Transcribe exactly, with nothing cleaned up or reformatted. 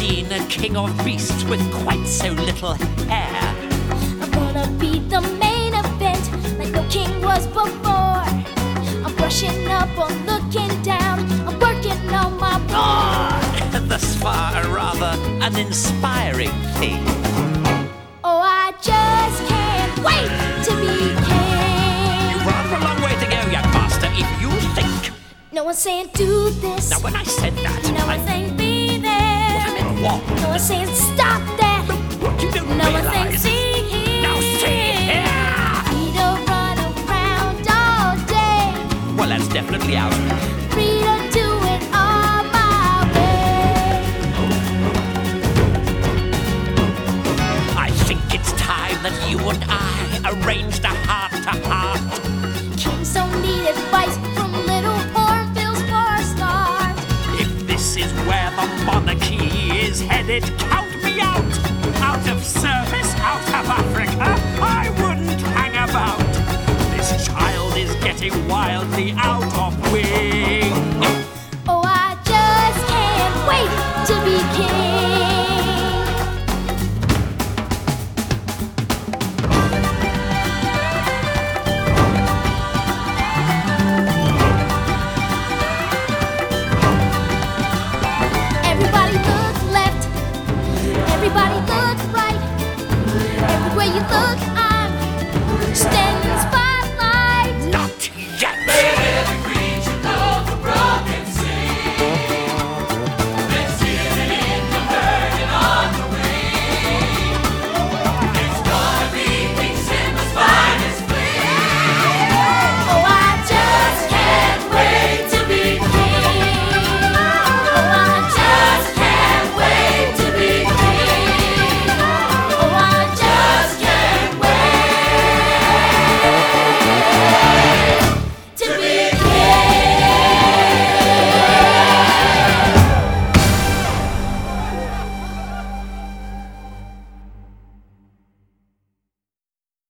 seen a king of beasts with quite so little hair. I'm gonna be the main event, like no king was before. I'm brushing up on looking down, I'm working on my roar. Thus far, a rather uninspiring thing. Oh, I just can't wait to be king. You've rather a long way to go, young master, if you think. No one's saying do this. Now, when I said that, No I one's saying be there. I meant what? No one's saying stop that. What you don't No one's saying realize. see here. Now see here! Free to run around all day. Well, that's definitely out. Free to do it all my way. I think it's time that you and I arranged a heart-to-heart. Kings don't need advice from little hornbills for a start. If this is where the monarchy is headed, count me out. Out of service, out of Africa, I wouldn't hang about. This child is getting wildly out of wing. Oh, I just can't wait to be king. Everybody look left, everybody look right. Everywhere you look,